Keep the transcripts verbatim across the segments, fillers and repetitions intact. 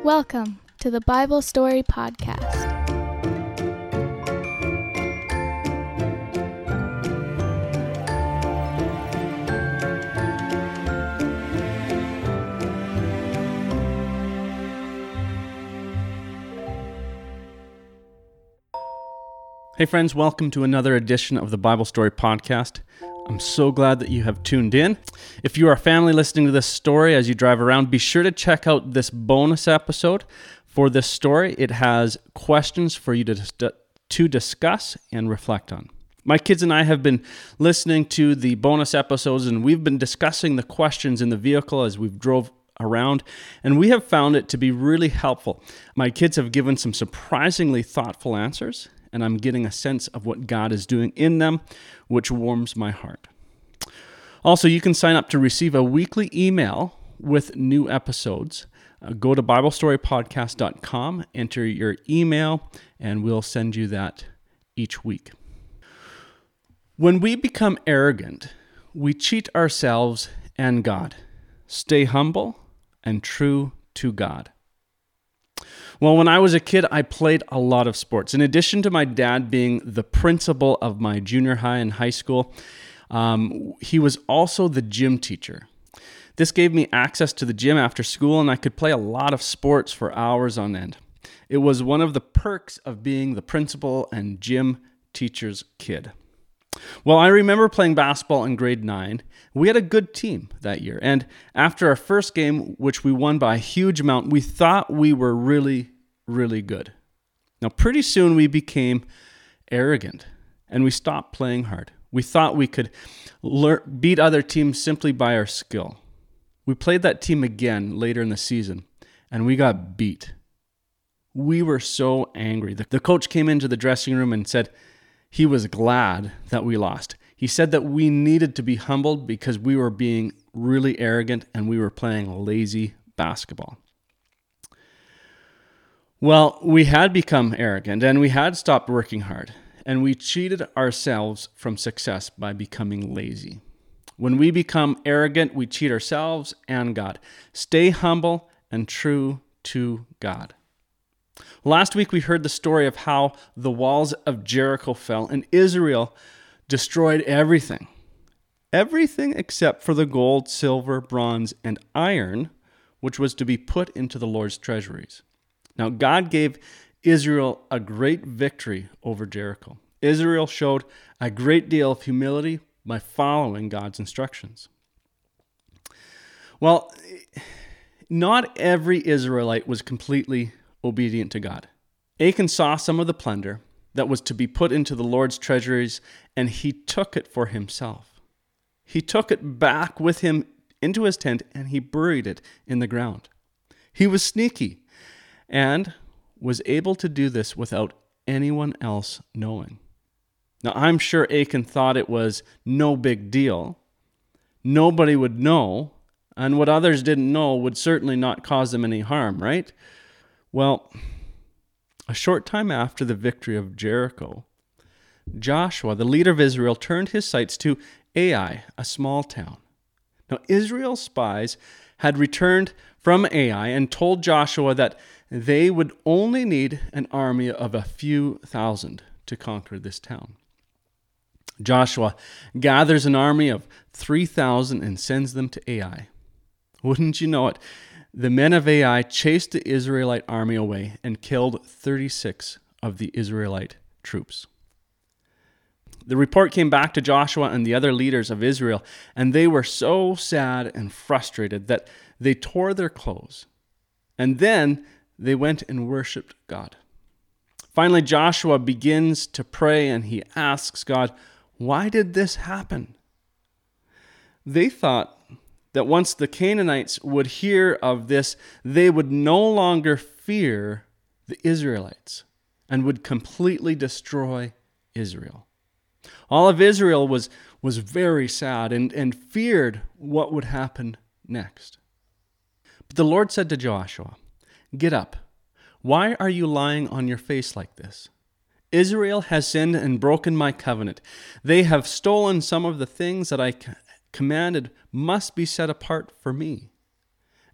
Welcome to the Bible Story Podcast. Hey friends, welcome to another edition of the Bible Story Podcast. I'm so glad that you have tuned in. If you are a family listening to this story as you drive around, be sure to check out this bonus episode for this story. It has questions for you to, to discuss and reflect on. My kids and I have been listening to the bonus episodes, and we've been discussing the questions in the vehicle as we've drove around, and we have found it to be really helpful. My kids have given some surprisingly thoughtful answers, and I'm getting a sense of what God is doing in them, which warms my heart. Also, you can sign up to receive a weekly email with new episodes. Uh, go to bible story podcast dot com, enter your email, and we'll send you that each week. When we become arrogant, we cheat ourselves and God. Stay humble and true to God. Well, when I was a kid, I played a lot of sports. In addition to my dad being the principal of my junior high and high school, um, he was also the gym teacher. This gave me access to the gym after school, and I could play a lot of sports for hours on end. It was one of the perks of being the principal and gym teacher's kid. Well, I remember playing basketball in grade nine. We had a good team that year, and after our first game, which we won by a huge amount, we thought we were really, really good. Now, pretty soon we became arrogant, and we stopped playing hard. We thought we could learn, beat other teams simply by our skill. We played that team again later in the season, and we got beat. We were so angry. The, the coach came into the dressing room and said he was glad that we lost. He said that we needed to be humbled because we were being really arrogant and we were playing lazy basketball. Well, we had become arrogant and we had stopped working hard, and we cheated ourselves from success by becoming lazy. When we become arrogant, we cheat ourselves and God. Stay humble and true to God. Last week, we heard the story of how the walls of Jericho fell and Israel destroyed everything. Everything except for the gold, silver, bronze, and iron, which was to be put into the Lord's treasuries. Now, God gave Israel a great victory over Jericho. Israel showed a great deal of humility by following God's instructions. Well, not every Israelite was completely obedient to God. Achan saw some of the plunder that was to be put into the Lord's treasuries, and he took it for himself. He took it back with him into his tent, and he buried it in the ground. He was sneaky and was able to do this without anyone else knowing. Now, I'm sure Achan thought it was no big deal. Nobody would know, and what others didn't know would certainly not cause them any harm, right? Well, a short time after the victory of Jericho, Joshua, the leader of Israel, turned his sights to Ai, a small town. Now, Israel's spies had returned from Ai and told Joshua that they would only need an army of a few thousand to conquer this town. Joshua gathers an army of three thousand and sends them to Ai. Wouldn't you know it? The men of Ai chased the Israelite army away and killed thirty-six of the Israelite troops. The report came back to Joshua and the other leaders of Israel, and they were so sad and frustrated that they tore their clothes. And then they went and worshiped God. Finally, Joshua begins to pray, and he asks God, "Why did this happen?" They thought that once the Canaanites would hear of this, they would no longer fear the Israelites and would completely destroy Israel. All of Israel was, was very sad and, and feared what would happen next. But the Lord said to Joshua, "Get up. Why are you lying on your face like this? Israel has sinned and broken my covenant. They have stolen some of the things that I commanded must be set apart for me.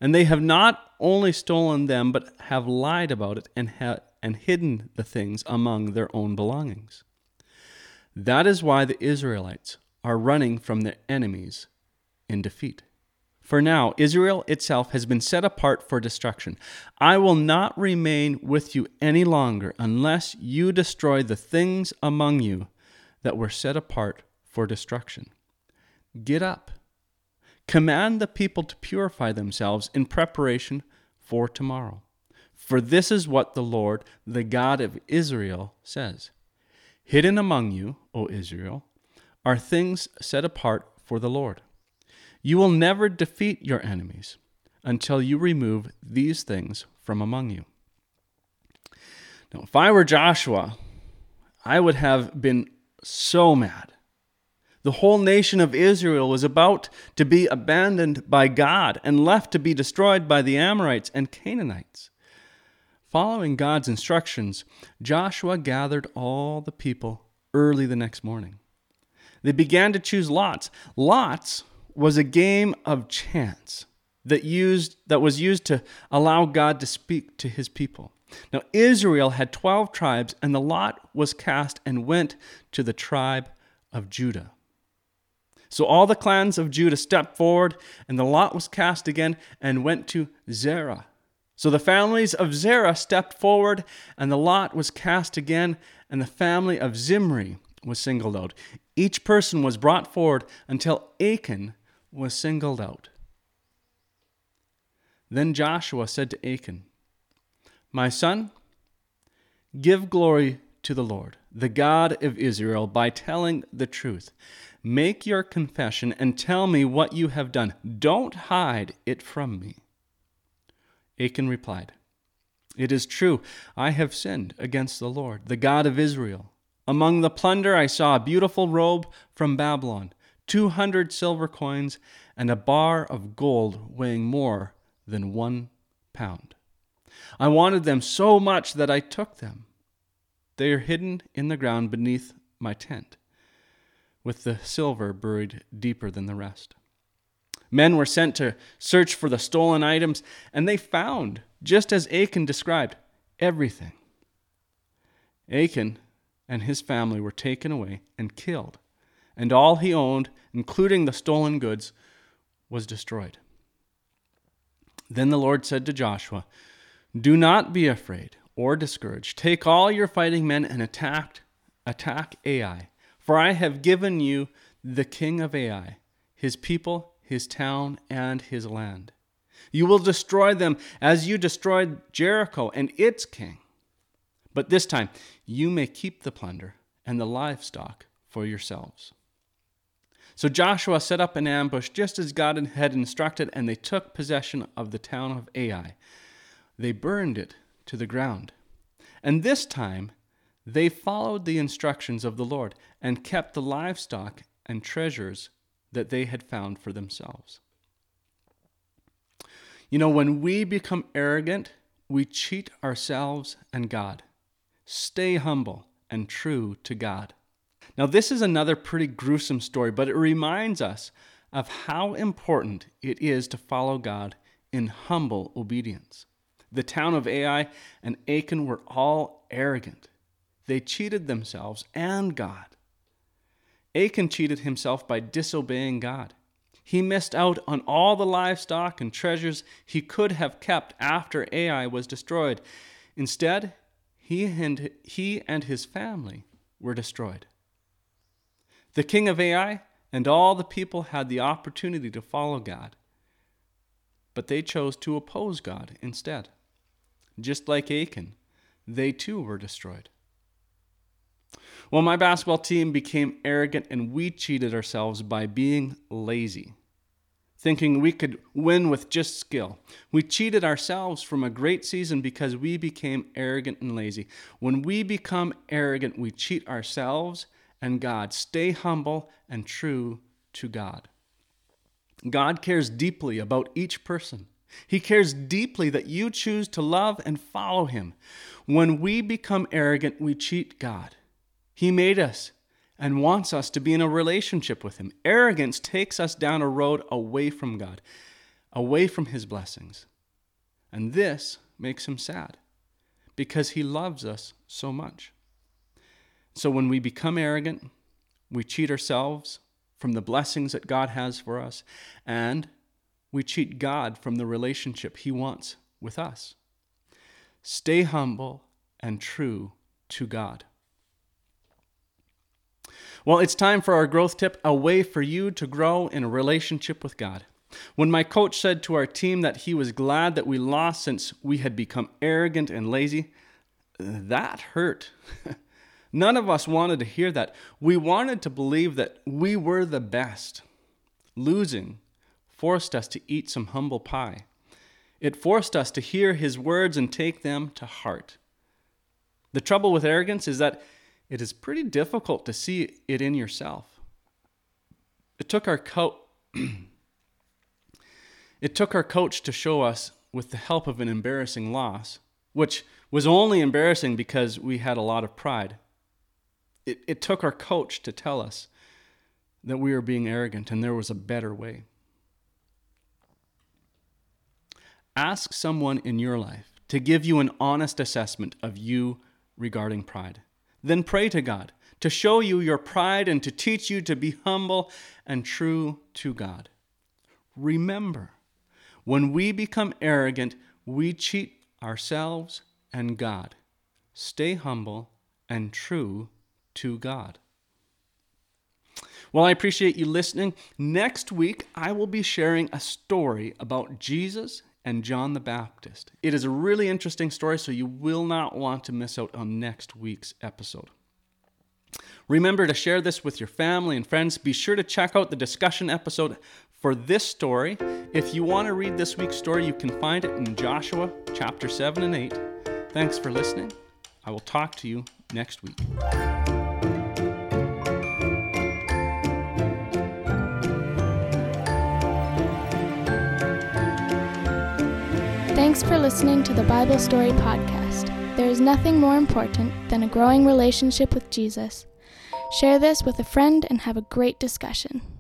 And they have not only stolen them, but have lied about it and, ha- and hidden the things among their own belongings. That is why the Israelites are running from their enemies in defeat. For now, Israel itself has been set apart for destruction. I will not remain with you any longer unless you destroy the things among you that were set apart for destruction. Get up. Command the people to purify themselves in preparation for tomorrow. For this is what the Lord, the God of Israel, says. Hidden among you, O Israel, are things set apart for the Lord. You will never defeat your enemies until you remove these things from among you. Now, if I were Joshua, I would have been so mad. The whole nation of Israel was about to be abandoned by God and left to be destroyed by the Amorites and Canaanites. Following God's instructions, Joshua gathered all the people early the next morning. They began to choose lots. Lots was a game of chance that used that was used to allow God to speak to his people. Now, Israel had twelve tribes, and the lot was cast and went to the tribe of Judah. So all the clans of Judah stepped forward, and the lot was cast again and went to Zerah. So the families of Zerah stepped forward, and the lot was cast again, and the family of Zimri was singled out. Each person was brought forward until Achan was singled out. Then Joshua said to Achan, "My son, give glory to the Lord, the God of Israel, by telling the truth. Make your confession and tell me what you have done. Don't hide it from me." Achan replied, "It is true, I have sinned against the Lord, the God of Israel. Among the plunder I saw a beautiful robe from Babylon, two hundred silver coins, and a bar of gold weighing more than one pound. I wanted them so much that I took them. They are hidden in the ground beneath my tent, with the silver buried deeper than the rest." Men were sent to search for the stolen items, and they found, just as Achan described, everything. Achan and his family were taken away and killed, and all he owned, including the stolen goods, was destroyed. Then the Lord said to Joshua, "Do not be afraid or discouraged. Take all your fighting men and attack, attack Ai. For I have given you the king of Ai, his people, his town, and his land. You will destroy them as you destroyed Jericho and its king. But this time you may keep the plunder and the livestock for yourselves." So Joshua set up an ambush just as God had instructed, and they took possession of the town of Ai. They burned it to the ground. And this time they followed the instructions of the Lord and kept the livestock and treasures that they had found for themselves. You know, when we become arrogant, we cheat ourselves and God. Stay humble and true to God. Now, this is another pretty gruesome story, but it reminds us of how important it is to follow God in humble obedience. The town of Ai and Achan were all arrogant. They cheated themselves and God. Achan cheated himself by disobeying God. He missed out on all the livestock and treasures he could have kept after Ai was destroyed. Instead, he and, he and his family were destroyed. The king of Ai and all the people had the opportunity to follow God, but they chose to oppose God instead. Just like Achan, they too were destroyed. Well, my basketball team became arrogant, and we cheated ourselves by being lazy, thinking we could win with just skill. We cheated ourselves from a great season because we became arrogant and lazy. When we become arrogant, we cheat ourselves and God. Stay humble and true to God. God cares deeply about each person. He cares deeply that you choose to love and follow him. When we become arrogant, we cheat God. He made us and wants us to be in a relationship with him. Arrogance takes us down a road away from God. away from his blessings. And this makes him sad because he loves us so much. So when we become arrogant, we cheat ourselves from the blessings that God has for us, and we cheat God from the relationship he wants with us. Stay humble and true to God. Well, it's time for our growth tip, a way for you to grow in a relationship with God. When my coach said to our team that he was glad that we lost since we had become arrogant and lazy, that hurt. None of us wanted to hear that. We wanted to believe that we were the best. Losing forced us to eat some humble pie. It forced us to hear his words and take them to heart. The trouble with arrogance is that it is pretty difficult to see it in yourself. It took our co- It took our coach to show us, with the help of an embarrassing loss, which was only embarrassing because we had a lot of pride. It, it took our coach to tell us that we were being arrogant and there was a better way. Ask someone in your life to give you an honest assessment of you regarding pride. Then pray to God to show you your pride and to teach you to be humble and true to God. Remember, when we become arrogant, we cheat ourselves and God. Stay humble and true to God. Well, I appreciate you listening. Next week, I will be sharing a story about Jesus and John the Baptist. It is a really interesting story, so you will not want to miss out on next week's episode. Remember to share this with your family and friends. Be sure to check out the discussion episode for this story. If you want to read this week's story, you can find it in Joshua chapter seven and eight. Thanks for listening. I will talk to you next week. Thanks for listening to the Bible Story Podcast. There is nothing more important than a growing relationship with Jesus. Share this with a friend and have a great discussion.